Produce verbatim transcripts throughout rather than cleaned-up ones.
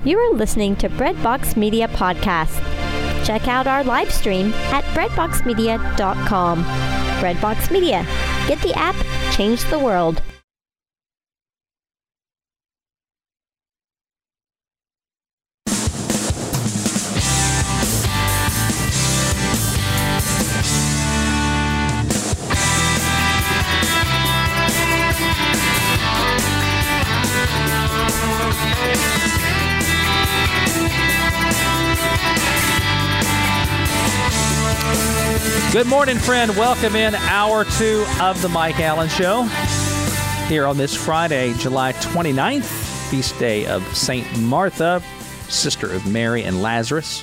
You are listening to Breadbox Media Podcast. Check out our live stream at breadbox media dot com. Breadbox Media. Get the app, change the world. Good morning, friend. Welcome in hour two of the Mike Allen Show here on this Friday, July twenty-ninth, feast day of Saint Martha, sister of Mary and Lazarus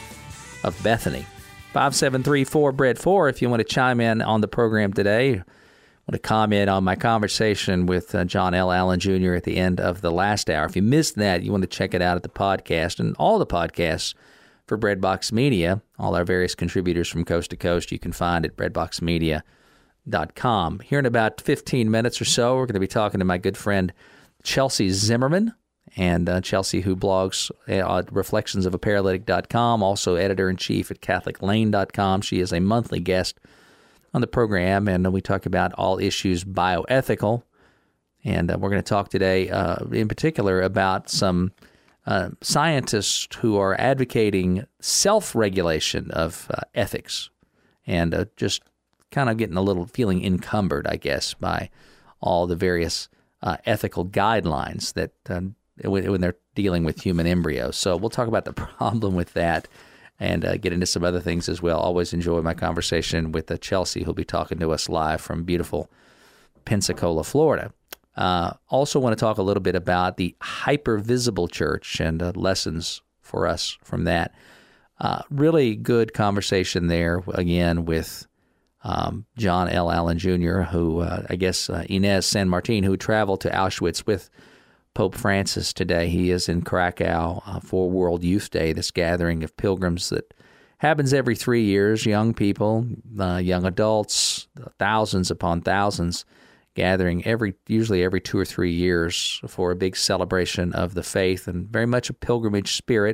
of Bethany. five seven three four, bread four if you want to chime in on the program today. Want to comment on my conversation with uh, John L. Allen Junior at the end of the last hour. If you missed that, you want to check it out at the podcast and all the podcasts for Breadbox Media, all our various contributors from coast to coast, you can find at breadbox media dot com. Here in about fifteen minutes or so, we're going to be talking to my good friend Chelsea Zimmerman, and uh, Chelsea, who blogs at reflections of a paralytic dot com, also editor-in-chief at catholic lane dot com. She is a monthly guest on the program, and we talk about all issues bioethical. And uh, we're going to talk today uh, in particular about some Uh, scientists who are advocating self-regulation of uh, ethics and uh, just kind of getting a little feeling encumbered, I guess, by all the various uh, ethical guidelines that um, when, when they're dealing with human embryos. So we'll talk about the problem with that and uh, get into some other things as well. Always enjoy my conversation with uh, Chelsea, who'll be talking to us live from beautiful Pensacola, Florida. Uh, also want to talk a little bit about the hypervisible church and uh, lessons for us from that. Uh, really good conversation there, again, with um, John L. Allen Junior, who, uh, I guess, uh, Inez San Martin, who traveled to Auschwitz with Pope Francis today. He is in Krakow uh, for World Youth Day, this gathering of pilgrims that happens every three years, young people, uh, young adults, thousands upon thousands, gathering every usually every two or three years for a big celebration of the faith, and very much a pilgrimage spirit.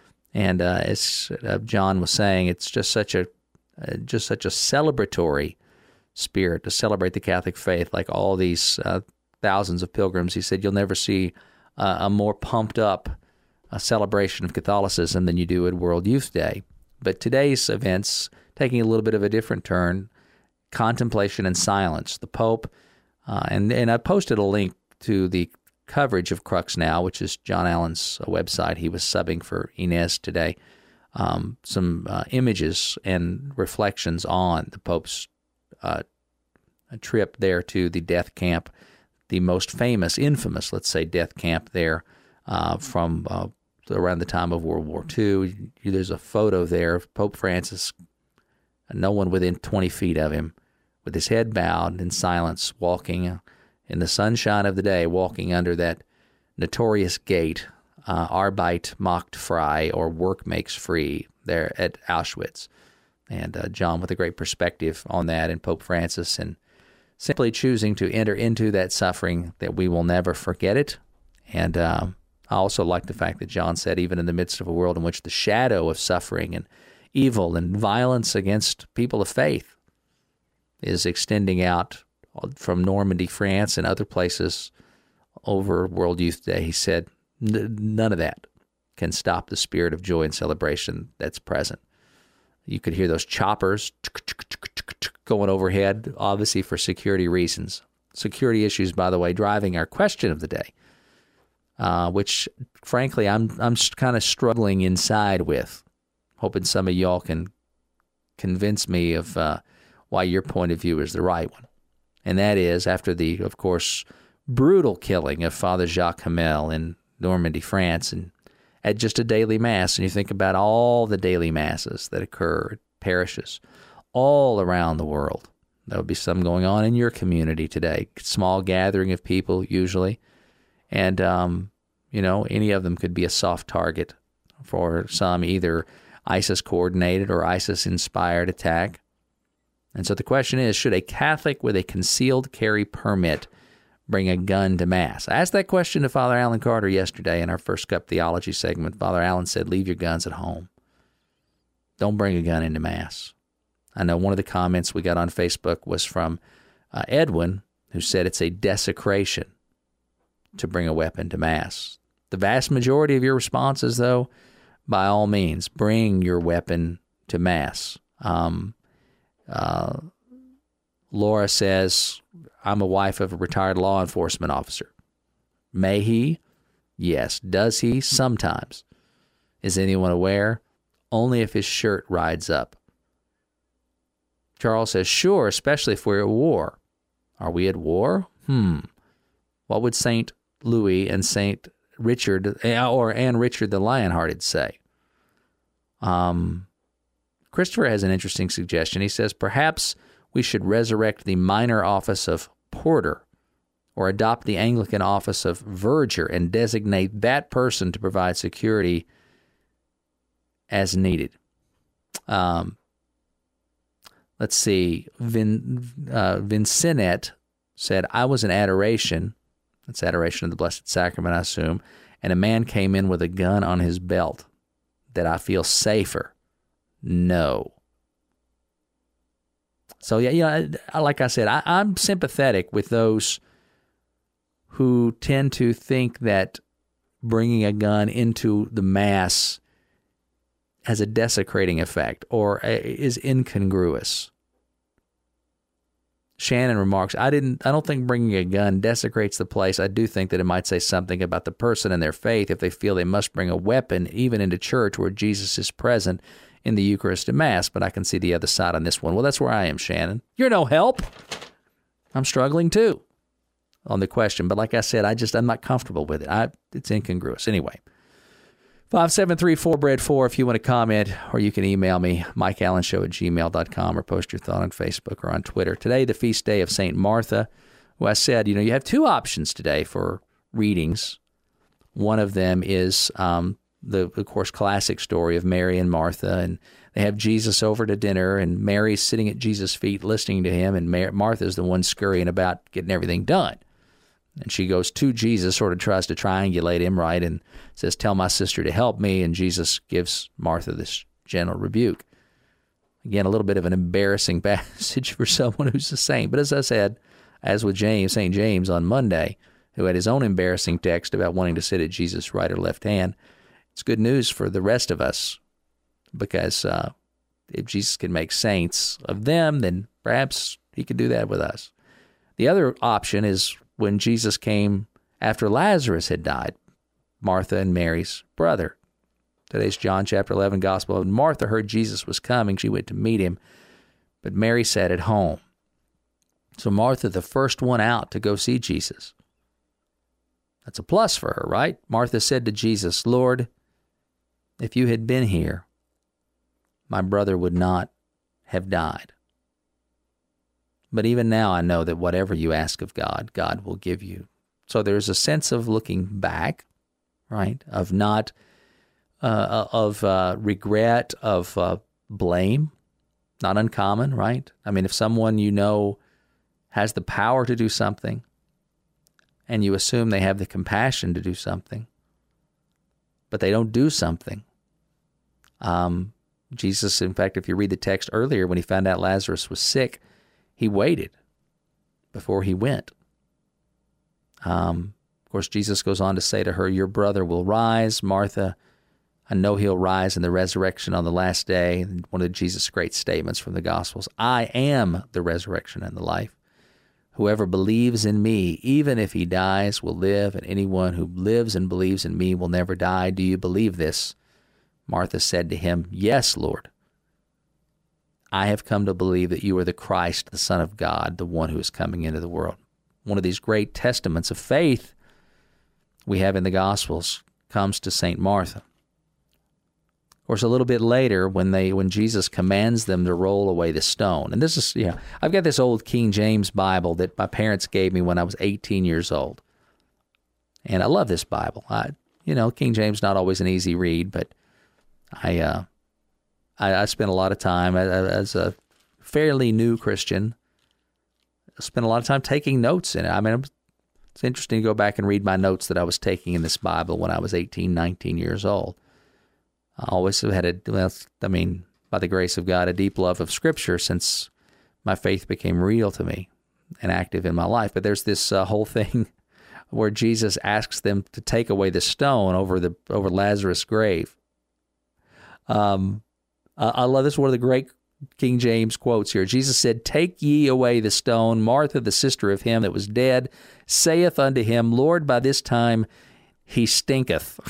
And uh, as uh, John was saying, it's just such a uh, just such a celebratory spirit to celebrate the Catholic faith, like all these uh, thousands of pilgrims. He said you'll never see uh, a more pumped up uh, celebration of Catholicism than you do at World Youth Day. But today's events taking a little bit of a different turn: contemplation and silence. The Pope. Uh, and, and I posted a link to the coverage of Crux Now, which is John Allen's uh, website. He was subbing for Inez today. Um, some uh, images and reflections on the Pope's uh, trip there to the death camp, the most famous, infamous, let's say, death camp there uh, from uh, around the time of World War Two. There's a photo there of Pope Francis, no one within twenty feet of him, with his head bowed in silence, walking in the sunshine of the day, walking under that notorious gate, uh, Arbeit macht frei, or work makes free, there at Auschwitz. And uh, John with a great perspective on that, and Pope Francis, and simply choosing to enter into that suffering, that we will never forget it. And um, I also like the fact that John said, even in the midst of a world in which the shadow of suffering and evil and violence against people of faith is extending out from Normandy, France, and other places over World Youth Day, he said, none of that can stop the spirit of joy and celebration that's present. You could hear those choppers going overhead, obviously for security reasons. Security issues, by the way, driving our question of the day, uh, which, frankly, I'm I'm kind of struggling inside with, hoping some of y'all can convince me of uh, why your point of view is the right one. And that is, after the, of course, brutal killing of Father Jacques Hamel in Normandy, France, and at just a daily mass, and you think about all the daily masses that occur at parishes all around the world. There will be some going on in your community today, small gathering of people usually, and, um, you know, any of them could be a soft target for some, either ISIS-coordinated or ISIS-inspired attack. And so the question is, should a Catholic with a concealed carry permit bring a gun to Mass? I asked that question to Father Alan Carter yesterday in our First Cup Theology segment. Father Alan said, leave your guns at home. Don't bring a gun into Mass. I know one of the comments we got on Facebook was from uh, Edwin, who said it's a desecration to bring a weapon to Mass. The vast majority of your responses, though, by all means, bring your weapon to Mass. Um, uh, Laura says, I'm a wife of a retired law enforcement officer. May he? Yes. Does he? Sometimes. Is anyone aware? Only if his shirt rides up. Charles says, sure, especially if we're at war. Are we at war? Hmm. What would Saint Louis and Saint Richard, or and Richard the Lionhearted say? Um, Christopher has an interesting suggestion. He says, perhaps we should resurrect the minor office of porter or adopt the Anglican office of verger and designate that person to provide security as needed. Um, let's see. Vin, uh, Vincinet said, I was in adoration. That's adoration of the Blessed Sacrament, I assume. And a man came in with a gun on his belt. Did I feel safer? No. So, yeah, you know, like I said, I, I'm sympathetic with those who tend to think that bringing a gun into the Mass has a desecrating effect or is incongruous. Shannon remarks, I didn't. I don't think bringing a gun desecrates the place. I do think that it might say something about the person and their faith if they feel they must bring a weapon even into church where Jesus is present in the Eucharist and Mass, but I can see the other side on this one. Well, that's where I am, Shannon. You're no help. I'm struggling too on the question, but like I said, I just, I'm not comfortable with it. I, it's incongruous. Anyway, five seven three four bread four if you want to comment, or you can email me, mike allen show at gmail dot com, or post your thought on Facebook or on Twitter. Today, the feast day of Saint Martha, who I said, you know, you have two options today for readings. One of them is um, the, of course, classic story of Mary and Martha, and they have Jesus over to dinner, and Mary's sitting at Jesus' feet listening to him, and Mar- Martha's the one scurrying about getting everything done. And she goes to Jesus, sort of tries to triangulate him, right, and says, tell my sister to help me, and Jesus gives Martha this gentle rebuke. Again, a little bit of an embarrassing passage for someone who's a saint. But as I said, as with James, Saint James on Monday, who had his own embarrassing text about wanting to sit at Jesus' right or left hand, it's good news for the rest of us, because uh, if Jesus can make saints of them, then perhaps he could do that with us. The other option is when Jesus came after Lazarus had died, Martha and Mary's brother. Today's John chapter eleven gospel. When Martha heard Jesus was coming, she went to meet him, but Mary sat at home. So Martha, the first one out to go see Jesus. That's a plus for her, right? Martha said to Jesus, Lord, if you had been here, my brother would not have died. But even now I know that whatever you ask of God, God will give you. So there's a sense of looking back, right, of not, uh, of uh, regret, of uh, blame, not uncommon, right? I mean, if someone you know has the power to do something, and you assume they have the compassion to do something, but they don't do something. Um, Jesus, in fact, if you read the text earlier, when he found out Lazarus was sick, he waited before he went. Um, of course, Jesus goes on to say to her, your brother will rise. Martha, I know he'll rise in the resurrection on the last day. One of Jesus' great statements from the Gospels, I am the resurrection and the life. Whoever believes in me, even if he dies, will live, and anyone who lives and believes in me will never die. Do you believe this? Martha said to him, yes, Lord. I have come to believe that you are the Christ, the Son of God, the one who is coming into the world. One of these great testaments of faith we have in the Gospels comes to Saint Martha. Of course, a little bit later, when they when Jesus commands them to roll away the stone, and this is, you know, I've got this old King James Bible that my parents gave me when I was eighteen years old, and I love this Bible. I, you know, King James not always an easy read, but I. Uh, I, I spent a lot of time as a fairly new Christian. I spent a lot of time taking notes in it. I mean, It's interesting to go back and read my notes that I was taking in this Bible when I was eighteen, nineteen years old. I always have had a, well, I mean, by the grace of God, a deep love of Scripture since my faith became real to me and active in my life. But there's this uh, whole thing where Jesus asks them to take away the stone over the over Lazarus' grave. Um, uh, I love this. One of the great King James quotes here. Jesus said, "Take ye away the stone. Martha, the sister of him that was dead, saith unto him, Lord, by this time he stinketh."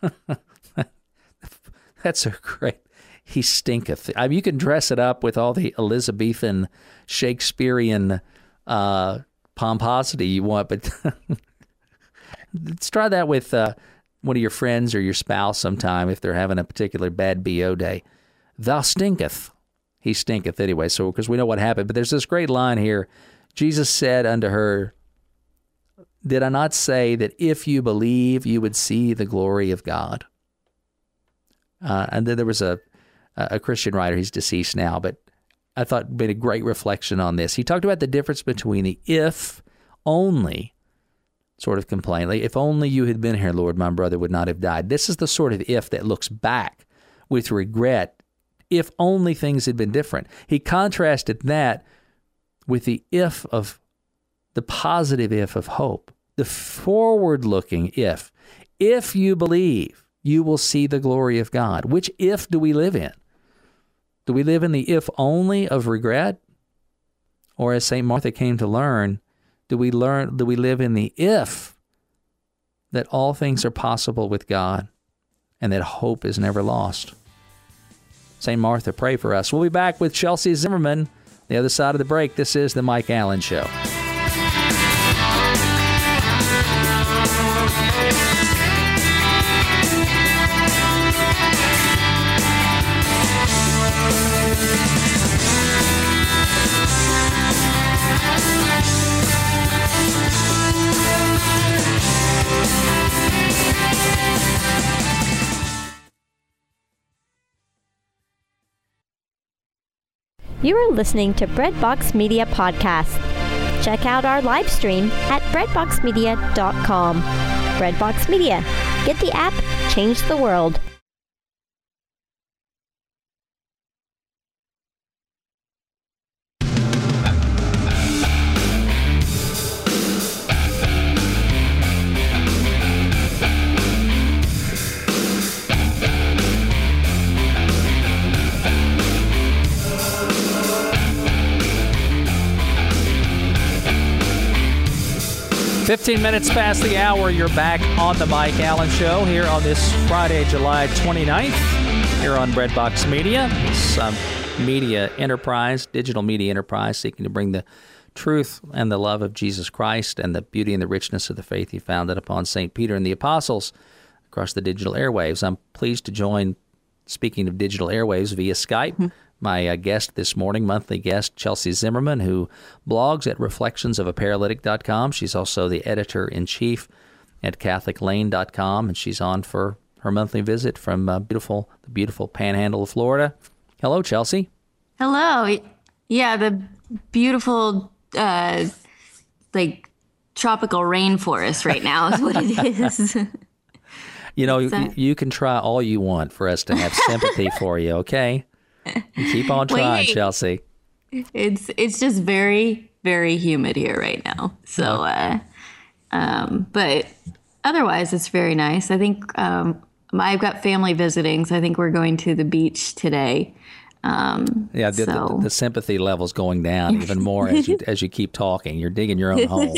That's so great. He stinketh. I mean, you can dress it up with all the Elizabethan, Shakespearean uh, pomposity you want, but let's try that with uh, one of your friends or your spouse sometime if they're having a particular bad B O day. Thou stinketh. He stinketh anyway, so because we know what happened. But there's this great line here. Jesus said unto her, "Did I not say that if you believe, you would see the glory of God?" Uh, and then there was a, a Christian writer, he's deceased now, but I thought made a great reflection on this. He talked about the difference between the if only sort of complaint. Like, if only you had been here, Lord, my brother would not have died. This is the sort of if that looks back with regret. If only things had been different. He contrasted that with the if of the positive if of hope, the forward-looking if. If you believe, you will see the glory of God. Which if do we live in? Do we live in the if only of regret? Or as Saint Martha came to learn, do we learn do we live in the if that all things are possible with God and that hope is never lost? Saint Martha, pray for us. We'll be back with Chelsea Zimmerman the other side of the break. This is the Mike Allen Show. You are listening to Breadbox Media Podcast. Check out our live stream at breadbox media dot com. Breadbox Media. Get the app, change the world. fifteen minutes past the hour, you're back on the Mike Allen Show here on this Friday, July twenty-ninth, here on Breadbox Media. It's um, media enterprise, digital media enterprise, seeking to bring the truth and the love of Jesus Christ and the beauty and the richness of the faith he founded upon Saint Peter and the Apostles across the digital airwaves. I'm pleased to join, speaking of digital airwaves, via Skype, mm-hmm. my uh, guest this morning, monthly guest, Chelsea Zimmerman, who blogs at reflections of a paralytic dot com. She's also the editor-in-chief at catholic lane dot com, and she's on for her monthly visit from uh, beautiful, the beautiful Panhandle of Florida. Hello, Chelsea. Hello. Yeah, the beautiful, uh, like, tropical rainforest right now is what it is. You know, you, you can try all you want for us to have sympathy for you, okay? Keep on trying, Wait, Chelsea. It's it's just very, very humid here right now. So, uh, um, but otherwise, it's very nice. I think um, I've got family visiting, so I think we're going to the beach today. Um, yeah, the, so. the, the sympathy level's going down even more as you as you keep talking. You're digging your own hole.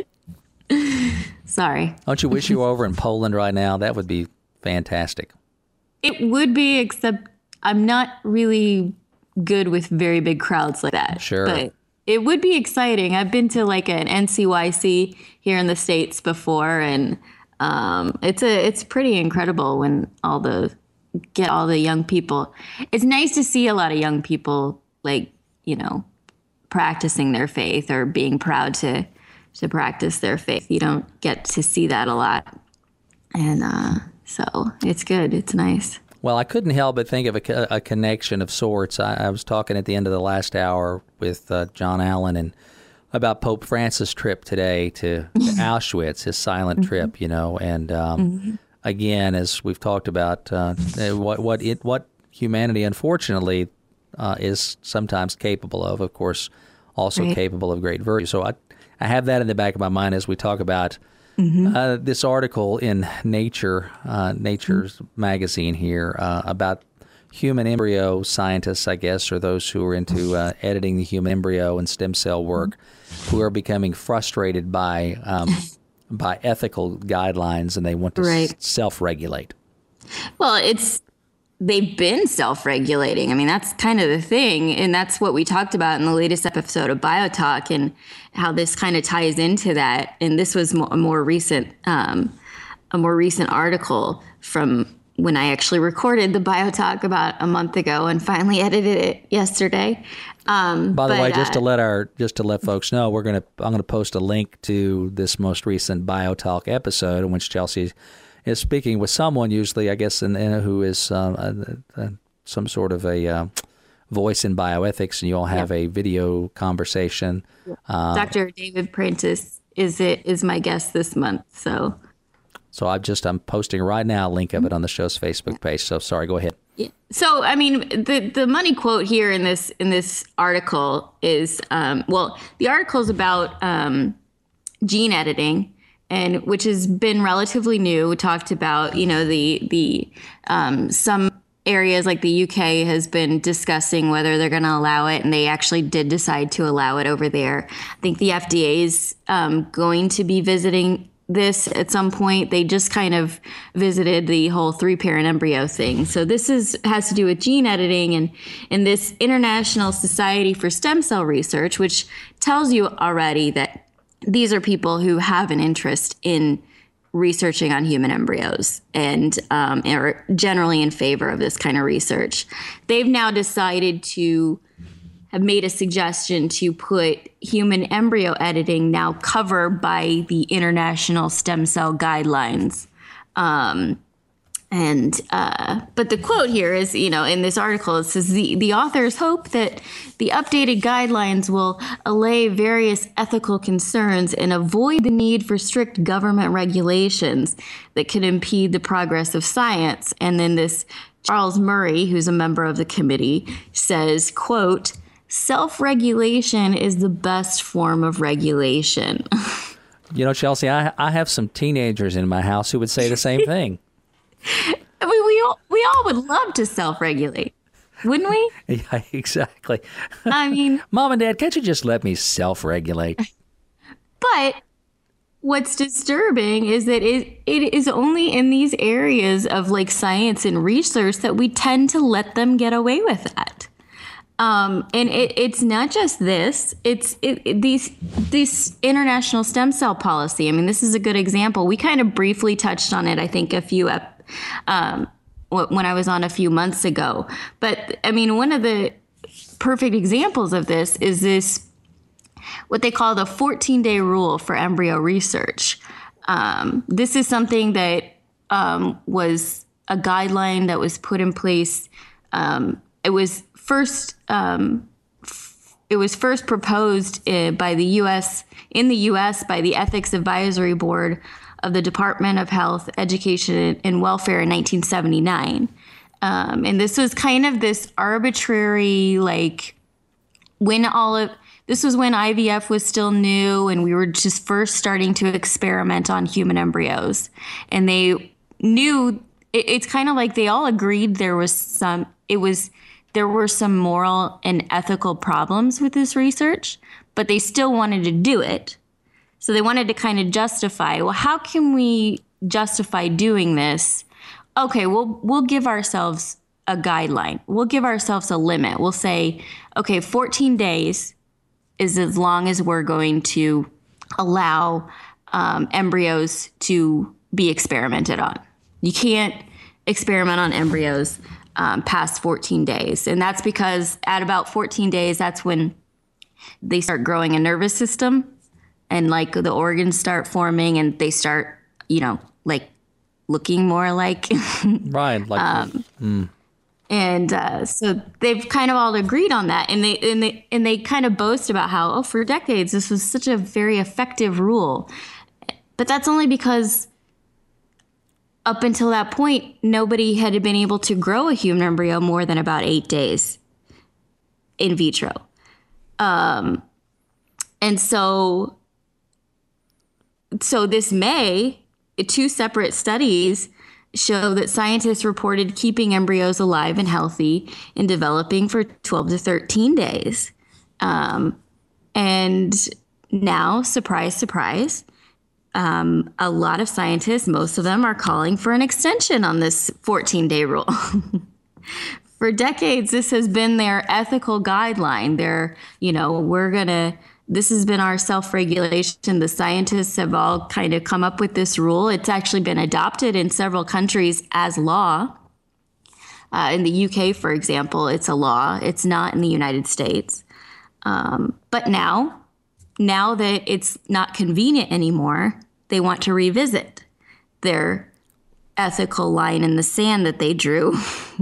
Sorry. Don't you wish you were over in Poland right now? That would be fantastic. It would be, except I'm not really good with very big crowds like that. Sure. But it would be exciting. I've been to like an N C Y C here in the States before, and um, it's a it's pretty incredible when all the get all the young people. It's nice to see a lot of young people, like, you know, practicing their faith or being proud to to practice their faith. You don't get to see that a lot. And uh, so it's good. It's nice. Well, I couldn't help but think of a, a connection of sorts. I, I was talking at the end of the last hour with uh, John Allen and about Pope Francis' trip today to, to Auschwitz, his silent mm-hmm. trip, you know, and um, mm-hmm. again, as we've talked about, uh, what what it what humanity, unfortunately, uh, is sometimes capable of. Of course, also right. capable of great virtue. So I I have that in the back of my mind as we talk about mm-hmm. uh, this article in Nature, uh, Nature's mm-hmm. magazine here uh, about human embryo scientists, I guess, or those who are into uh, editing the human embryo and stem cell work, who are becoming frustrated by um, by ethical guidelines, and they want to right. s- self-regulate. Well, it's they've been self-regulating. I mean, that's kind of the thing, and that's what we talked about in the latest episode of BioTalk, and how this kind of ties into that. And this was mo- a more recent, um, a more recent article from when I actually recorded the BioTalk about a month ago and finally edited it yesterday. Um, By the but, way, just uh, to let our just to let folks know, we're gonna I'm gonna post a link to this most recent BioTalk episode in which Chelsea is speaking with someone, usually I guess, in, in, who is um, uh, uh, some sort of a uh, voice in bioethics, and you all have yeah. a video conversation. Yeah. Uh, Doctor David Prentice is it is my guest this month, so. So I'm just I'm posting right now a link of it on the show's Facebook page. So sorry, go ahead. Yeah. So I mean, the the money quote here in this in this article is um, well, the article is about um, gene editing, and which has been relatively new. We talked about you know the the um, some areas like the U K has been discussing whether they're going to allow it, and they actually did decide to allow it over there. I think the F D A is um, going to be visiting this at some point. They just kind of visited the whole three parent embryo thing. So this is has to do with gene editing and and this International Society for Stem Cell Research, which tells you already that these are people who have an interest in researching on human embryos and um, are generally in favor of this kind of research. They've now decided to have made a suggestion to put human embryo editing now covered by the International Stem Cell Guidelines. Um, and uh, but the quote here is, you know, in this article, it says the, the authors hope that the updated guidelines will allay various ethical concerns and avoid the need for strict government regulations that could impede the progress of science. And then this Charles Murray, who's a member of the committee, says, quote, self-regulation is the best form of regulation. You know, Chelsea, I I have some teenagers in my house who would say the same thing. I mean, we all, we all would love to self-regulate, wouldn't we? Yeah, exactly. I mean, Mom and Dad, can't you just let me self-regulate? But what's disturbing is that it, it is only in these areas of like science and research that we tend to let them get away with that. Um, and it, it's not just this, it's it, it, these, this international stem cell policy. I mean, this is a good example. We kind of briefly touched on it, I think, a few, ep- um, when I was on a few months ago. But I mean, one of the perfect examples of this is this, what they call the fourteen day rule for embryo research. Um, this is something that um, was a guideline that was put in place. Um, it was First, um, f- it was first proposed uh, by the U S in the U S by the Ethics Advisory Board of the Department of Health, Education, and Welfare in nineteen seventy-nine. Um, and this was kind of this arbitrary, like, when all of this was when I V F was still new and we were just first starting to experiment on human embryos. And they knew it, it's kind of like they all agreed there was some, it was. There were some moral and ethical problems with this research, but they still wanted to do it. So they wanted to kind of justify, well, how can we justify doing this? Okay, we'll we'll give ourselves a guideline. We'll give ourselves a limit. We'll say, okay, fourteen days is as long as we're going to allow um, embryos to be experimented on. You can't experiment on embryos Um, past fourteen days. And that's because at about fourteen days, that's when they start growing a nervous system and like the organs start forming and they start, you know, like looking more like. Right. Like, um, mm. And uh, so they've kind of all agreed on that, and they and they and they kind of boast about how, oh, for decades this was such a very effective rule, but that's only because up until that point nobody had been able to grow a human embryo more than about eight days in vitro, um, and so so this May, two separate studies show that scientists reported keeping embryos alive and healthy and developing for twelve to thirteen days. Um, and now, surprise, surprise, um, a lot of scientists, most of them are calling for an extension on this fourteen-day rule. For decades, this has been their ethical guideline. They're, you know, we're going to This has been our self-regulation. The scientists have all kind of come up with this rule. It's actually been adopted in several countries as law. Uh, in the U K, for example, it's a law. It's not in the United States. Um, but now, now that it's not convenient anymore, they want to revisit their ethical line in the sand that they drew,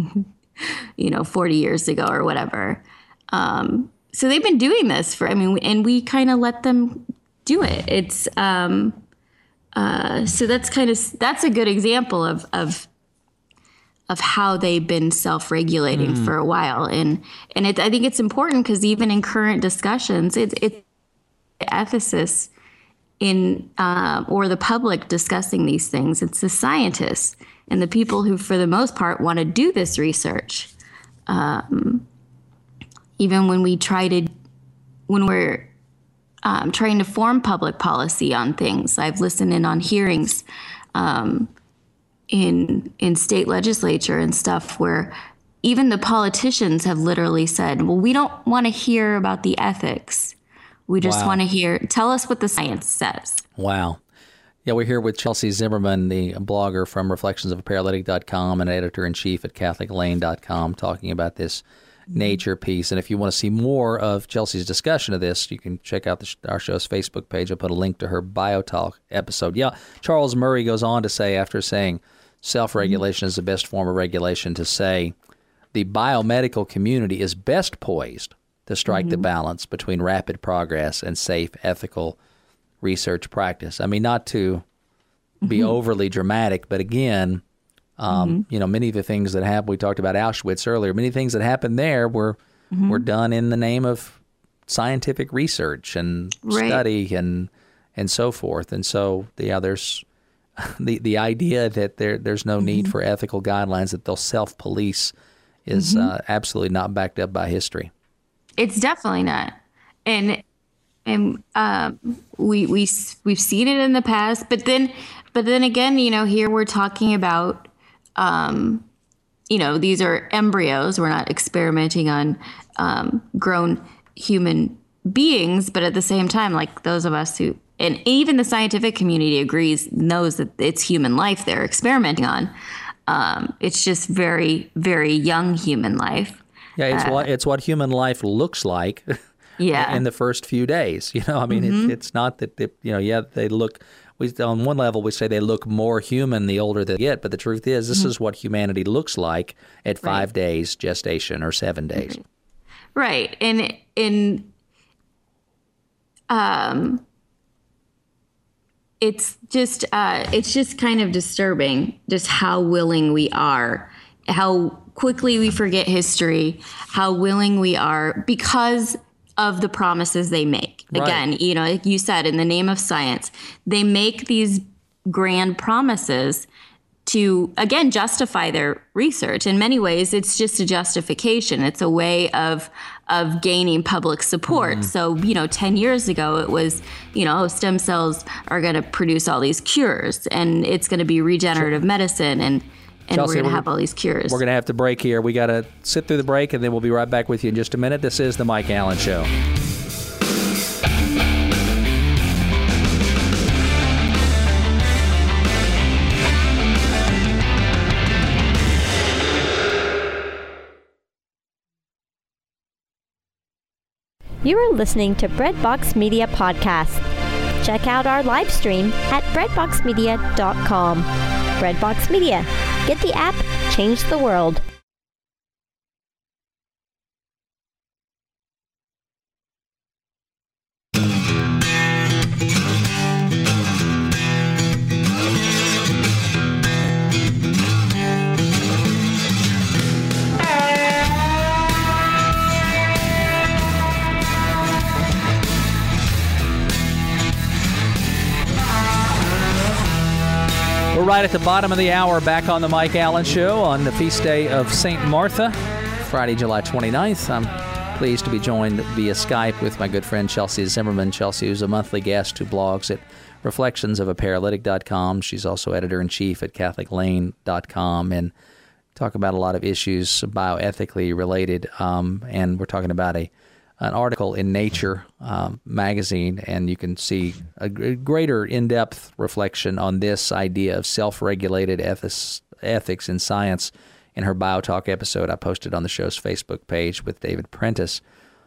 you know, forty years ago or whatever. Um, So they've been doing this for, I mean, and we kind of let them do it. It's, um, uh, so that's kind of, that's a good example of, of, of how they've been self-regulating mm. for a while. And, and it, I think it's important because even in current discussions, it's, it's ethicists in, uh, or the public discussing these things. It's the scientists and the people who, for the most part, want to do this research. Um, Even when we try to, when we're um, trying to form public policy on things, I've listened in on hearings um, in in state legislature and stuff where even the politicians have literally said, well, we don't want to hear about the ethics. We just wow. want to hear, tell us what the science says. Wow. Yeah, we're here with Chelsea Zimmerman, the blogger from reflections of a paralytic dot com and editor-in-chief at catholic lane dot com, talking about this nature piece. And if you want to see more of Chelsea's discussion of this, you can check out the, our show's Facebook page. I'll put a link to her BioTalk episode. Yeah, Charles Murray goes on to say, after saying self-regulation mm-hmm. is the best form of regulation, to say the biomedical community is best poised to strike mm-hmm. the balance between rapid progress and safe, ethical research practice. I mean, not to be mm-hmm. overly dramatic, but again, Um, mm-hmm. you know, many of the things that happened, we talked about Auschwitz earlier, many things that happened there were mm-hmm. were done in the name of scientific research and right. study and and so forth. And so, yeah, there's the the idea that there there's no need mm-hmm. for ethical guidelines, that they'll self-police is mm-hmm. uh, absolutely not backed up by history. It's definitely not. And and um, we, we, we've seen it in the past. But then, but then again, you know, here we're talking about Um, you know, these are embryos. We're not experimenting on um, grown human beings, but at the same time, like those of us who, and even the scientific community agrees, knows that it's human life they're experimenting on. Um, it's just very, very young human life. Yeah, it's uh, what it's what human life looks like. Yeah. in the first few days, you know, I mean, mm-hmm. it, it's not that they, you know, yeah, they look. We, on one level, we say they look more human the older they get, but the truth is this mm-hmm. is what humanity looks like at five right. days gestation or seven days. Mm-hmm. Right. And in um, it's just uh, it's just kind of disturbing just how willing we are, how quickly we forget history, how willing we are because of the promises they make. Right. Again, you know, like you said, in the name of science, they make these grand promises to, again, justify their research. In many ways, it's just a justification. It's a way of of gaining public support. Mm. So, you know, ten years ago, it was, you know, stem cells are going to produce all these cures and it's going to be regenerative sure. medicine and And Chelsea, we're going to have all these cures. We're going to have to break here. We got to sit through the break, and then we'll be right back with you in just a minute. This is The Mike Allen Show. You are listening to Breadbox Media Podcast. Check out our live stream at breadbox media dot com. Breadbox Media. Get the app, change the world. right at the bottom of the hour, back on the Mike Allen Show on the feast day of Saint Martha, Friday, July twenty-ninth. I'm pleased to be joined via Skype with my good friend Chelsea Zimmerman. Chelsea, who's a monthly guest who blogs at reflections of a paralytic dot com. She's also editor-in-chief at catholic lane dot com and talk about a lot of issues bioethically related. Um, and we're talking about a an article in Nature um, magazine, and you can see a greater in-depth reflection on this idea of self-regulated ethics, ethics in science in her BioTalk episode I posted on the show's Facebook page with David Prentice,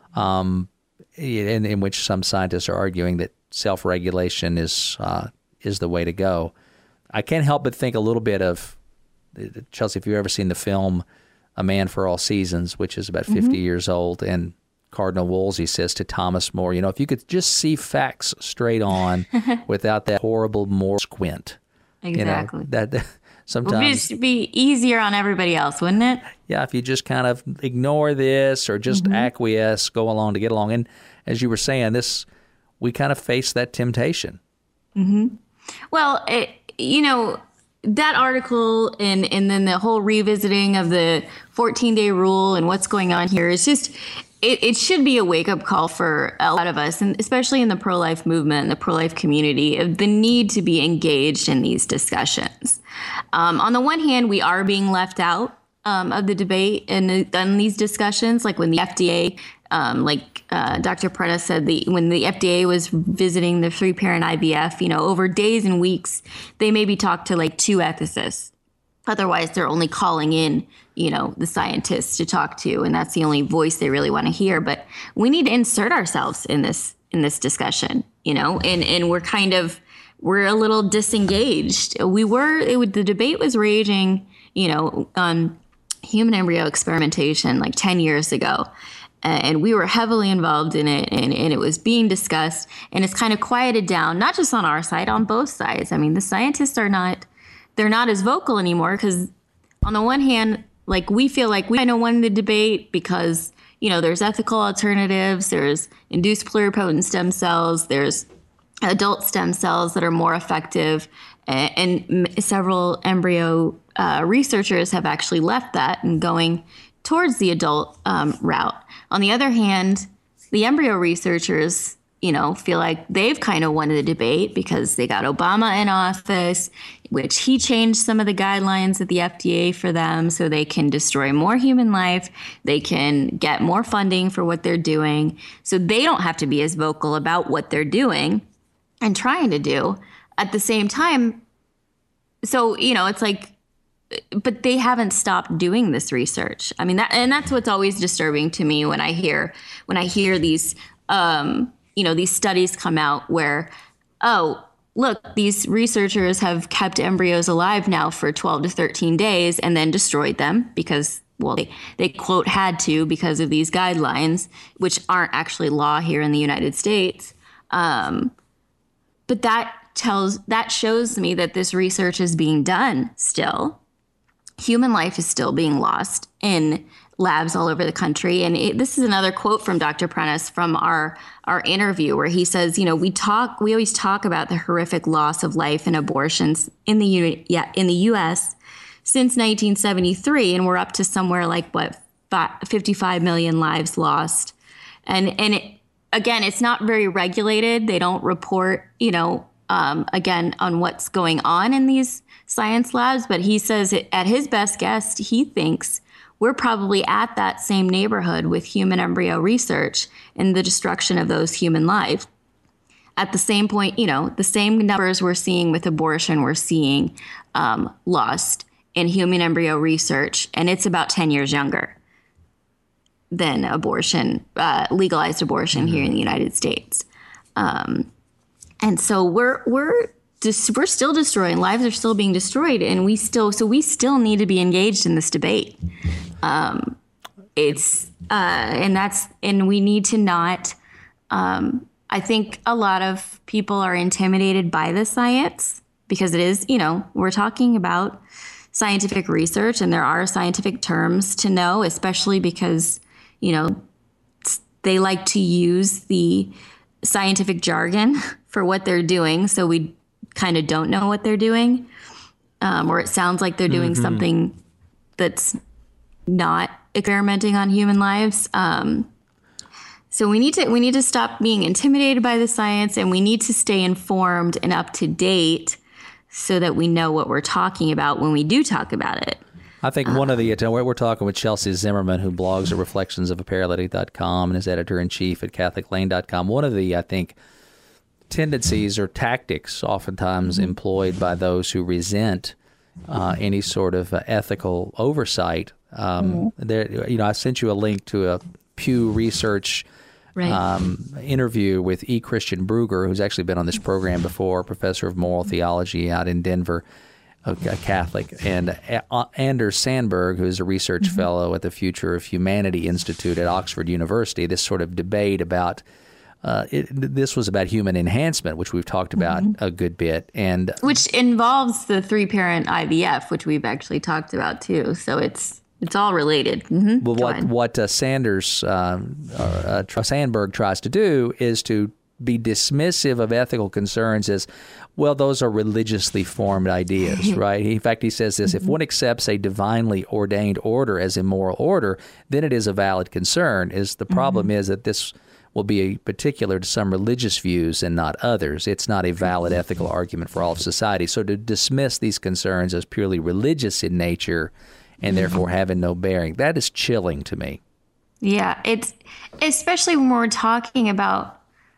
um, in, in which some scientists are arguing that self-regulation is uh, is the way to go. I can't help but think a little bit of, Chelsea, if you've ever seen the film A Man for All Seasons, which is about fifty mm-hmm. years old, and Cardinal Wolsey says to Thomas More, you know, if you could just see facts straight on without that horrible moral squint. Exactly. You know, that sometimes it would just be easier on everybody else, wouldn't it? Yeah, if you just kind of ignore this or just mm-hmm. acquiesce, go along to get along. And as you were saying, this we kind of face that temptation. Mm-hmm. Well, it, you know, that article and, and then the whole revisiting of the fourteen-day rule and what's going on here is just... It, it should be a wake-up call for a lot of us, and especially in the pro-life movement and the pro-life community, of the need to be engaged in these discussions. Um, on the one hand, we are being left out um, of the debate and in these discussions, like when the F D A, um, like uh, Doctor Prentice said, the when the F D A was visiting the three-parent I V F, you know, over days and weeks, they maybe talked to like two ethicists. Otherwise, they're only calling in, you know, the scientists to talk to, and that's the only voice they really want to hear. But we need to insert ourselves in this in this discussion, you know, and and we're kind of we're a little disengaged. We were it would, the debate was raging, you know, on human embryo experimentation like ten years ago. And we were heavily involved in it, and, and it was being discussed, and it's kind of quieted down, not just on our side, on both sides. I mean, the scientists are not. They're not as vocal anymore because on the one hand, like we feel like we kind of won the debate because, you know, there's ethical alternatives, there's induced pluripotent stem cells, there's adult stem cells that are more effective. And, and several embryo uh, researchers have actually left that and going towards the adult um, route. On the other hand, the embryo researchers, you know, feel like they've kind of won the debate because they got Obama in office, which he changed some of the guidelines at the F D A for them so they can destroy more human life. They can get more funding for what they're doing. So they don't have to be as vocal about what they're doing and trying to do at the same time. So, you know, it's like, but they haven't stopped doing this research. I mean, that, and that's what's always disturbing to me when I hear, when I hear these, um, you know, these studies come out where, oh, look, these researchers have kept embryos alive now for twelve to thirteen days and then destroyed them because, well, they, they quote had to because of these guidelines, which aren't actually law here in the United States. Um, but that tells, that shows me that this research is being done still. Human life is still being lost in labs all over the country. And it, this is another quote from Doctor Prentice from our, our interview where he says, you know, we talk, we always talk about the horrific loss of life and abortions in the U, yeah, in the U S since nineteen seventy-three. And we're up to somewhere like what, fifty-five million lives lost. And, and it, again, it's not very regulated. They don't report, you know, um, again, on what's going on in these science labs. But he says it, at his best guess, he thinks we're probably at that same neighborhood with human embryo research and the destruction of those human lives. At the same point, you know, the same numbers we're seeing with abortion, we're seeing um, lost in human embryo research, and it's about ten years younger than abortion, uh, legalized abortion mm-hmm. here in the United States. Um, and so we're we're just, we're still destroying lives are still being destroyed, and we still so we still need to be engaged in this debate. Um, it's uh, and that's and we need to not. Um, I think a lot of people are intimidated by the science because it is, you know, we're talking about scientific research, and there are scientific terms to know, especially because, you know, they like to use the scientific jargon for what they're doing. So we kind of don't know what they're doing. um, or it sounds like they're doing mm-hmm. something that's not experimenting on human lives. Um, so we need to we need to stop being intimidated by the science, and we need to stay informed and up to date so that we know what we're talking about when we do talk about it. I think one of the, we're talking with Chelsea Zimmerman, who blogs at reflections of a paralytic dot com and is editor-in-chief at catholic lane dot com. One of the, I think, tendencies or tactics oftentimes mm-hmm. employed by those who resent uh, any sort of uh, ethical oversight. Um, mm-hmm. there, you know, I sent you a link to a Pew Research right. um, interview with E. Christian Bruegger, who's actually been on this program before, professor of moral theology out in Denver. A Catholic, and Anders Sandberg, who is a research mm-hmm. fellow at the Future of Humanity Institute at Oxford University. This sort of debate about uh, it, this was about human enhancement, which we've talked about mm-hmm. a good bit, and which involves the three-parent I V F, which we've actually talked about too. So it's it's all related. Mm-hmm. Well, what what uh, Sanders um, uh, uh, Sandberg tries to do is to be dismissive of ethical concerns as, well, those are religiously formed ideas, right? In fact, he says this, if one accepts a divinely ordained order as a moral order, then it is a valid concern. Is the problem mm-hmm. is that this will be particular to some religious views and not others. It's not a valid ethical argument for all of society. So to dismiss these concerns as purely religious in nature and therefore having no bearing, that is chilling to me. Yeah, it's especially when we're talking about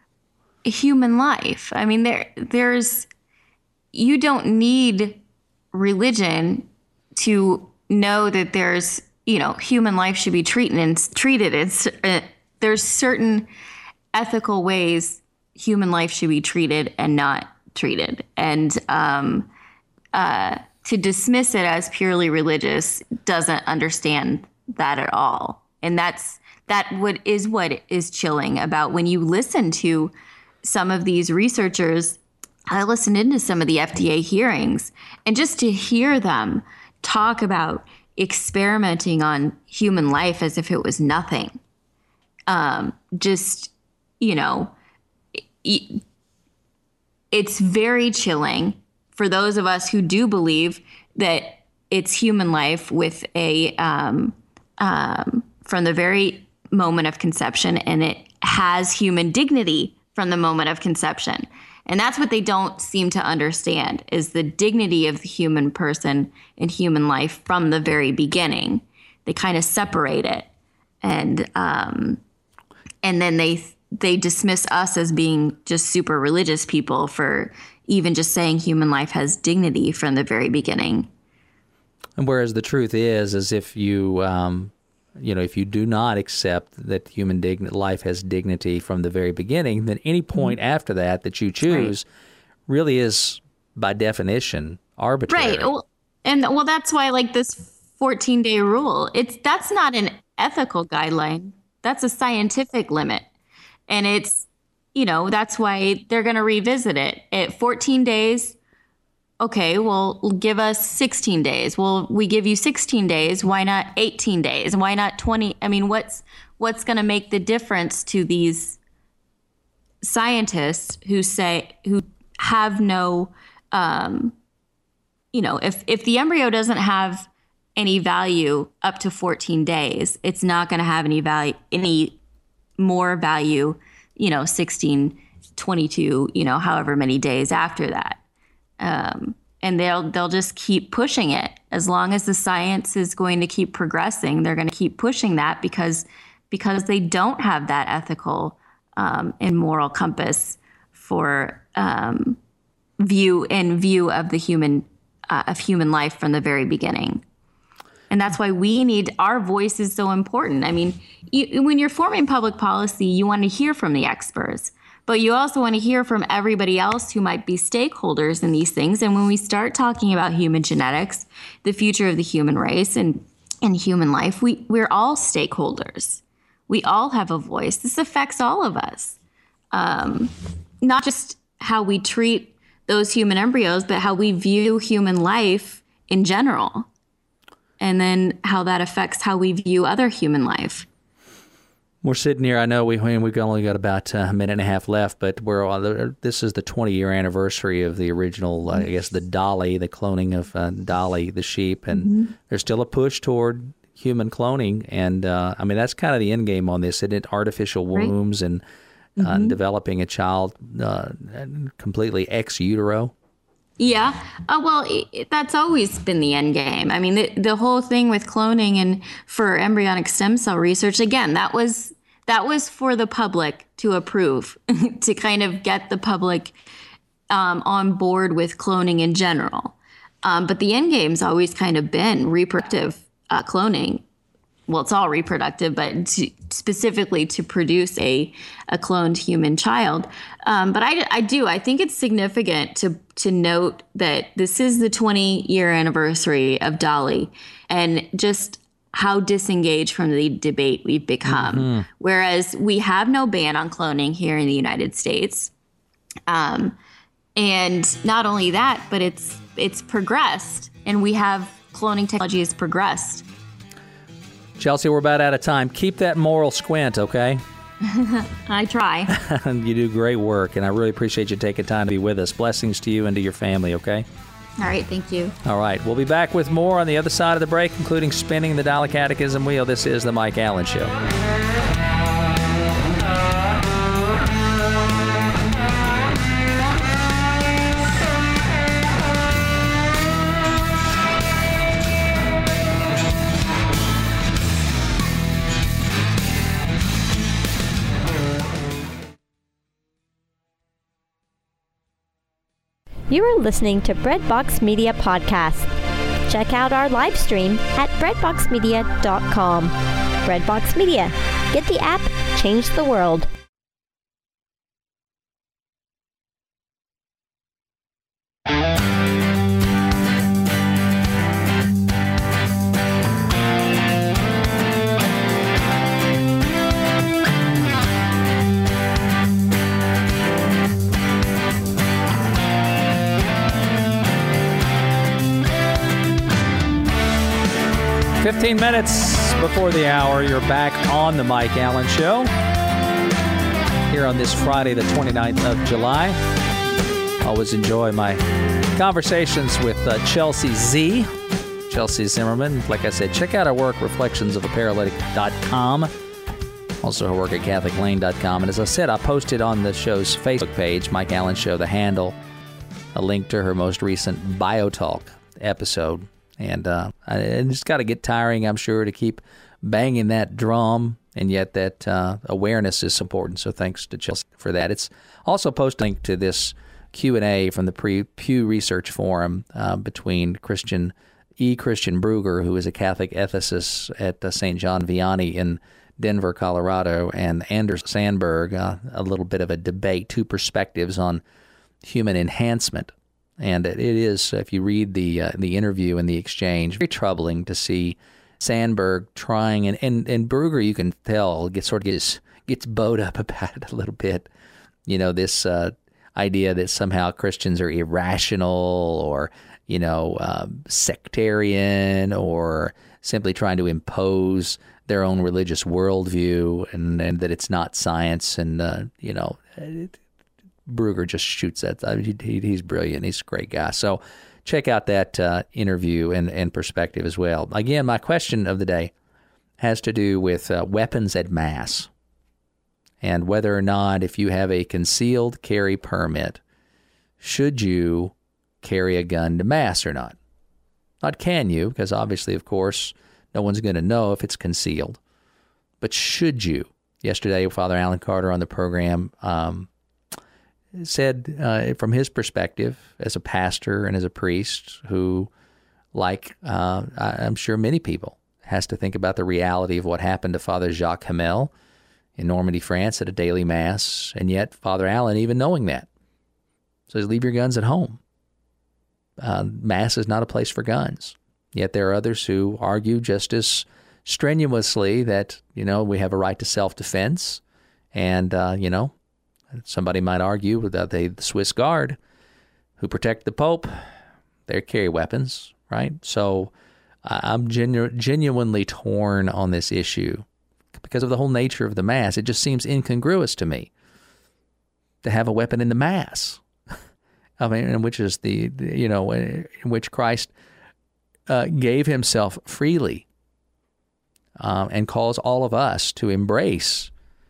human life. I mean, there, there's, you don't need religion to know that there's, you know, human life should be treated and treated. It's, uh, there's certain ethical ways human life should be treated and not treated. And um, uh, to dismiss it as purely religious doesn't understand that at all. And that's, that what is what is chilling about when you listen to some of these researchers. I listened into some of the F D A hearings, and just to hear them talk about experimenting on human life as if it was nothing, um, just, you know, it's very chilling for those of us who do believe that it's human life with a, um, um, from the very moment of conception, and it has human dignity from the moment of conception. And that's what they don't seem to understand, is the dignity of the human person and human life from the very beginning. They kind of separate it. And um, and then they they dismiss us as being just super religious people for even just saying human life has dignity from the very beginning. And whereas the truth is, is if you... Um You know, if you do not accept that human dign- life has dignity from the very beginning, then any point mm-hmm. after that that you choose right. really is, by definition, arbitrary. Right. Well, and well, that's why, like, this fourteen-day rule, it's that's not an ethical guideline. That's a scientific limit. And it's, you know, that's why they're going to revisit it. At fourteen days, okay, well, give us sixteen days. Well, we give you sixteen days. Why not eighteen days? Why not twenty? I mean, what's what's going to make the difference to these scientists who say, who have no, um, you know, if, if the embryo doesn't have any value up to fourteen days, it's not going to have any value, any more value, you know, sixteen, twenty-two, you know, however many days after that. Um, and they'll they'll just keep pushing it. As long as the science is going to keep progressing, they're going to keep pushing that because because they don't have that ethical um, and moral compass for um, view in view of the human uh, of human life from the very beginning. And that's why we need, our voice is so important. I mean, you, when you're forming public policy, you want to hear from the experts. But you also want to hear from everybody else who might be stakeholders in these things. And when we start talking about human genetics, the future of the human race and, and human life, we, we're all stakeholders. We all have a voice. This affects all of us. Um, not just how we treat those human embryos, but how we view human life in general. And then how that affects how we view other human life. We're sitting here. I know we we've only got about a minute and a half left, but we're on, this is the twenty year anniversary of the original, uh, I guess, the Dolly, the cloning of uh, Dolly the sheep, and mm-hmm. there's still a push toward human cloning, and uh, I mean that's kind of the end game on this, isn't it? Artificial wombs right. and uh, mm-hmm. developing a child uh, completely ex utero. Yeah. Uh, well, it, that's always been the end game. I mean, the, the whole thing with cloning and for embryonic stem cell research, again, that was that was for the public to approve, to kind of get the public um, on board with cloning in general. Um, but the end game's always kind of been reproductive uh, cloning. Well, it's all reproductive, but to, specifically to produce a, a cloned human child. Um, but I, I do, I think it's significant to to note that this is the twenty year anniversary of Dolly and just how disengaged from the debate we've become. Mm-hmm. Whereas we have no ban on cloning here in the United States. Um, and not only that, but it's it's progressed, and we have cloning technology has progressed. Chelsea, we're about out of time. Keep that moral squint, okay? I try. You do great work, and I really appreciate you taking time to be with us. Blessings to you and to your family, okay? All right, thank you. All right, we'll be back with more on the other side of the break, including spinning the Dolly Catechism wheel. This is The Mike Allen Show. You are listening to Breadbox Media Podcast. Check out our live stream at breadbox media dot com. Breadbox Media. Get the app, change the world. fifteen minutes before the hour, you're back on the Mike Allen Show here on this Friday, the twenty-ninth of July. Always enjoy my conversations with uh, Chelsea Z, Chelsea Zimmerman. Like I said, check out our work, reflections of a paralytic dot com. Also her work at catholic lane dot com. And as I said, I posted on the show's Facebook page, Mike Allen Show, the handle, a link to her most recent BioTalk episode. And uh, it's got to get tiring, I'm sure, to keep banging that drum, and yet that uh, awareness is important. So thanks to Chelsea for that. It's also posted a link to this Q and A from the Pre- Pew Research Forum uh, between Christian E. Christian Bruegger, who is a Catholic ethicist at uh, Saint John Vianney in Denver, Colorado, and Anders Sandberg, uh, a little bit of a debate, two perspectives on human enhancement. And it is, if you read the uh, the interview and the exchange, very troubling to see Sandberg trying, and, and, and Bruegger, you can tell, gets sort of gets, gets bowed up about it a little bit. You know, this uh, idea that somehow Christians are irrational or, you know, uh, sectarian or simply trying to impose their own religious worldview, and, and that it's not science. And, uh, you know, it, Bruegger just shoots that. I mean, he, he's brilliant. He's a great guy. So check out that uh, interview and, and perspective as well. Again, my question of the day has to do with uh, weapons at Mass and whether or not, if you have a concealed carry permit, should you carry a gun to Mass or not? Not can you, because obviously, of course, no one's going to know if it's concealed. But should you? Yesterday, Father Alan Carter on the program um, said uh, from his perspective as a pastor and as a priest who, like uh, I'm sure many people, has to think about the reality of what happened to Father Jacques Hamel in Normandy, France at a daily Mass, and yet Father Allen even knowing that says, leave your guns at home. Uh, Mass is not a place for guns. Yet there are others who argue just as strenuously that, you know, we have a right to self-defense, and, uh, you know, somebody might argue that they, the Swiss Guard, who protect the Pope, they carry weapons, right? So I'm genu- genuinely torn on this issue because of the whole nature of the Mass. It just seems incongruous to me to have a weapon in the Mass. I mean, in which is the, the you know, in which Christ uh, gave himself freely um, and calls all of us to embrace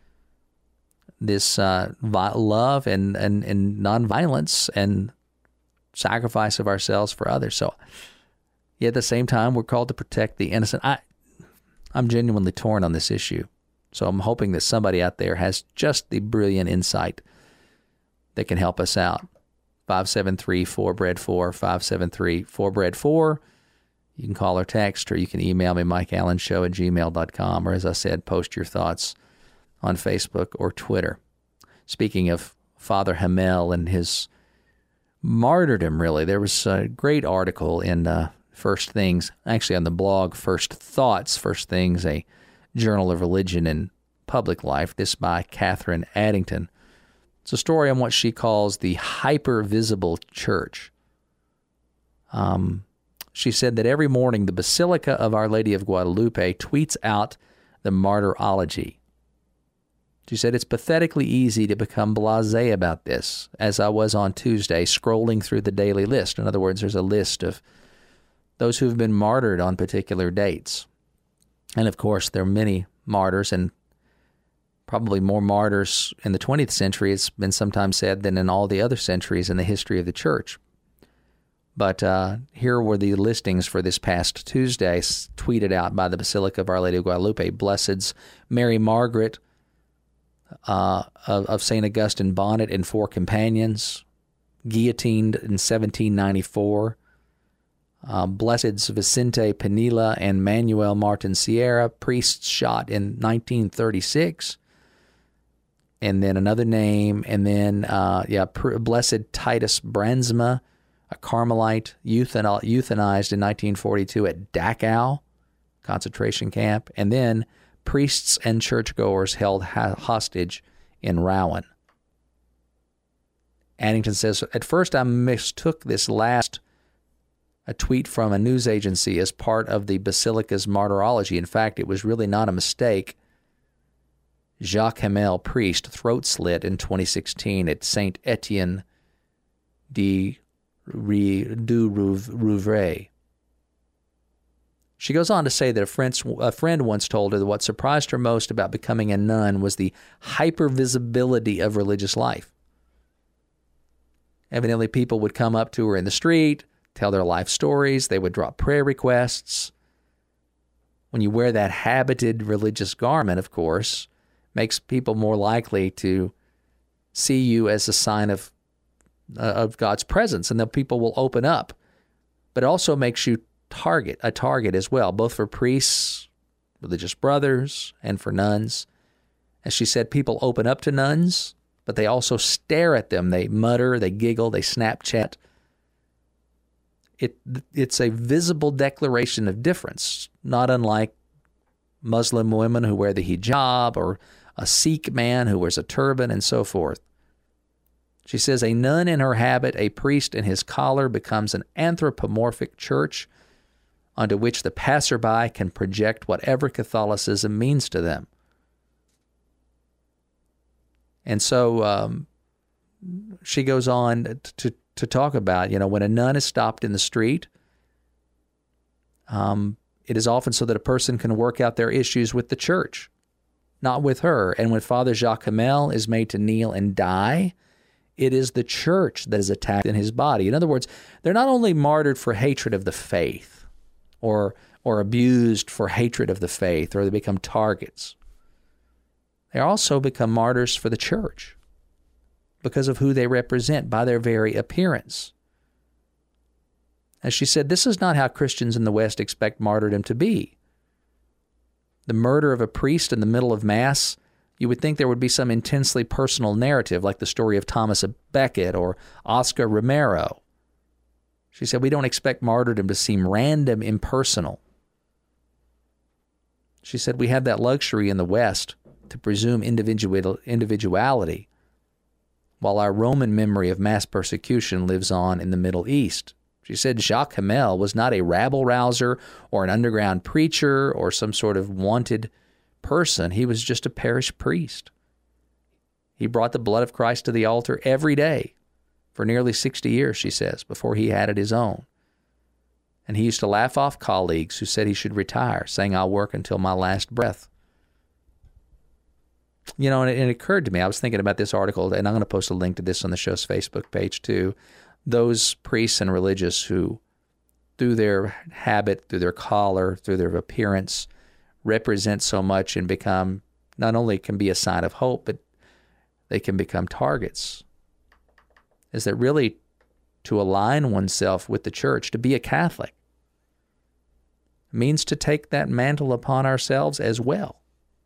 this uh, love and, and, and nonviolence and sacrifice of ourselves for others. So, yet at the same time, we're called to protect the innocent. I, I'm genuinely torn on this issue. So I'm hoping that somebody out there has just the brilliant insight that can help us out. five seven three, four B R E A D four, five seven three, four B R E A D four. You can call or text, or you can email me, mike allen show at gmail dot com, or as I said, post your thoughts on Facebook or Twitter. Speaking of Father Hamel and his martyrdom, really, there was a great article in uh, First Things, actually on the blog First Thoughts, First Things, a journal of religion and public life, this by Catherine Addington. It's a story on what she calls the hyper-visible church. Um, she said that every morning the Basilica of Our Lady of Guadalupe tweets out the martyrology. She said, it's pathetically easy to become blasé about this, as I was on Tuesday scrolling through the daily list. In other words, there's a list of those who've been martyred on particular dates. And of course, there are many martyrs, and probably more martyrs in the twentieth century, it's been sometimes said, than in all the other centuries in the history of the church. But uh, here were the listings for this past Tuesday, tweeted out by the Basilica of Our Lady of Guadalupe. Blessed's Mary Margaret uh, of, of Saint Augustine Bonnet and four companions, guillotined in seventeen ninety-four. Uh, Blessed's Vicente Pinilla and Manuel Martin Sierra, priests shot in nineteen thirty-six. And then another name, and then, uh, yeah, Blessed Titus Brandsma, a Carmelite, euthana- euthanized in nineteen forty-two at Dachau concentration camp, and then priests and churchgoers held ha- hostage in Rouen. Addington says, at first I mistook this last a tweet from a news agency as part of the Basilica's martyrology. In fact, it was really not a mistake. Jacques Hamel, priest, throat slit in twenty sixteen at Saint Etienne de du Rouvray. She goes on to say that a friend, a friend once told her that what surprised her most about becoming a nun was the hypervisibility of religious life. Evidently, people would come up to her in the street, tell their life stories, they would drop prayer requests. When you wear that habited religious garment, of course, makes people more likely to see you as a sign of uh, of God's presence, and then people will open up. But it also makes you target a target as well, both for priests, religious brothers, and for nuns. As she said, people open up to nuns, but they also stare at them. They mutter, they giggle, they Snapchat. It it's a visible declaration of difference, not unlike Muslim women who wear the hijab, or a Sikh man who wears a turban, and so forth. She says, a nun in her habit, a priest in his collar, becomes an anthropomorphic church onto which the passerby can project whatever Catholicism means to them. And so um, she goes on to, to talk about, you know, when a nun is stopped in the street, um, it is often so that a person can work out their issues with the church, not with her. And when Father Jacques Hamel is made to kneel and die, it is the church that is attacked in his body. In other words, they're not only martyred for hatred of the faith, or or abused for hatred of the faith, or they become targets. They also become martyrs for the church because of who they represent by their very appearance. As she said, this is not how Christians in the West expect martyrdom to be. The murder of a priest in the middle of Mass, you would think there would be some intensely personal narrative, like the story of Thomas à Becket or Oscar Romero. She said, we don't expect martyrdom to seem random, impersonal. She said, we have that luxury in the West to presume individual individuality, while our Roman memory of mass persecution lives on in the Middle East. She said Jacques Hamel was not a rabble-rouser or an underground preacher or some sort of wanted person. He was just a parish priest. He brought the blood of Christ to the altar every day for nearly sixty years, she says, before he had it his own. And he used to laugh off colleagues who said he should retire, saying, I'll work until my last breath. You know, and it, it occurred to me, I was thinking about this article, and I'm going to post a link to this on the show's Facebook page too. Those priests and religious who, through their habit, through their collar, through their appearance, represent so much and become, not only can be a sign of hope, but they can become targets. Is that really to align oneself with the church, to be a Catholic, means to take that mantle upon ourselves as well?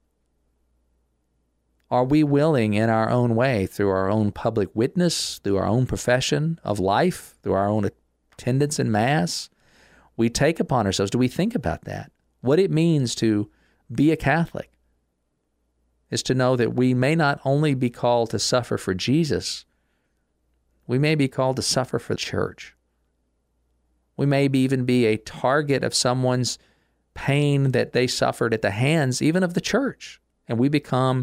Are we willing in our own way, through our own public witness, through our own profession of life, through our own attendance in Mass, we take upon ourselves, do we think about that? What it means to be a Catholic is to know that we may not only be called to suffer for Jesus, we may be called to suffer for the church. We may be even be a target of someone's pain that they suffered at the hands even of the church. And we become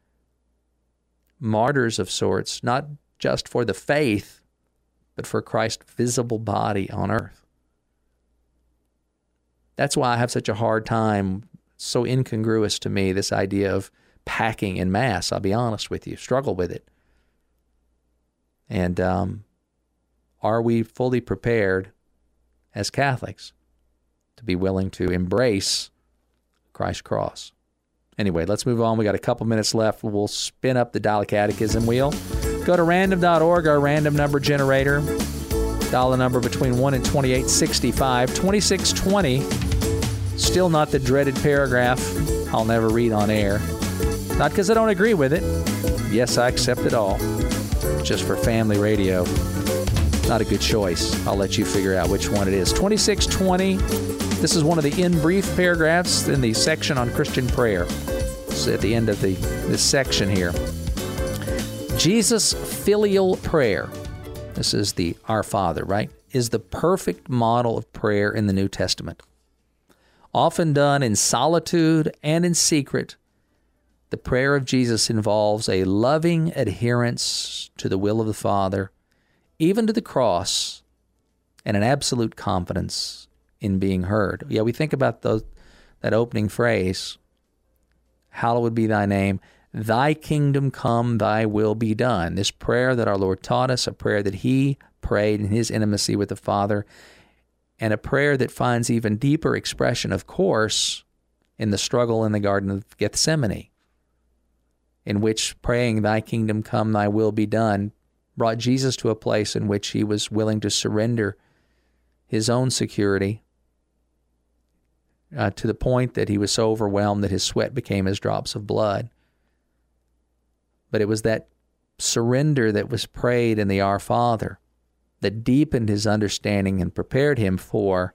martyrs of sorts, not just for the faith, but for Christ's visible body on earth. That's why I have such a hard time, so incongruous to me, this idea of packing in Mass. I'll be honest with you, struggle with it. And um, are we fully prepared as Catholics to be willing to embrace Christ's cross? Anyway, let's move on. We got a couple minutes left. We'll spin up the Dial Catechism wheel. Go to random dot org, our random number generator. Dial the number between one and twenty-eight sixty-five. twenty-six twenty, still not the dreaded paragraph I'll never read on air. Not because I don't agree with it. Yes, I accept it all. Just for family radio. Not a good choice. I'll let you figure out which one it is. twenty-six twenty. This is one of the in brief paragraphs in the section on Christian prayer. It's at the end of the this section here. Jesus' filial prayer, this is the Our Father, right, is the perfect model of prayer in the New Testament. Often done in solitude and in secret, the prayer of Jesus involves a loving adherence to the will of the Father, even to the cross, and an absolute confidence in being heard. Yeah, we think about those, that opening phrase, hallowed be thy name, thy kingdom come, thy will be done. This prayer that our Lord taught us, a prayer that he prayed in his intimacy with the Father, and a prayer that finds even deeper expression, of course, in the struggle in the Garden of Gethsemane, in which praying, thy kingdom come, thy will be done, brought Jesus to a place in which he was willing to surrender his own security uh, to the point that he was so overwhelmed that his sweat became as drops of blood. But it was that surrender that was prayed in the Our Father that deepened his understanding and prepared him for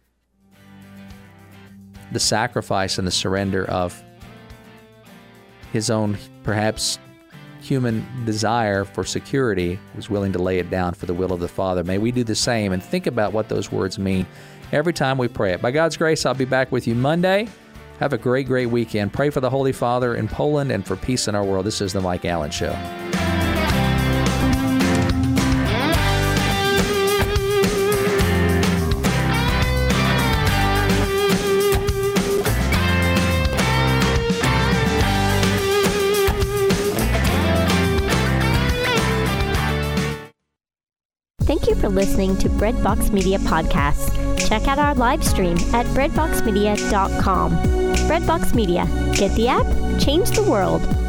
the sacrifice and the surrender of his own, perhaps, human desire for security. He was willing to lay it down for the will of the Father. May we do the same and think about what those words mean every time we pray it. By God's grace, I'll be back with you Monday. Have a great, great weekend. Pray for the Holy Father in Poland and for peace in our world. This is the Mike Allen Show. Thank you for listening to Breadbox Media Podcast. Check out our live stream at breadbox media dot com. Breadbox Media. Get the app, change the world.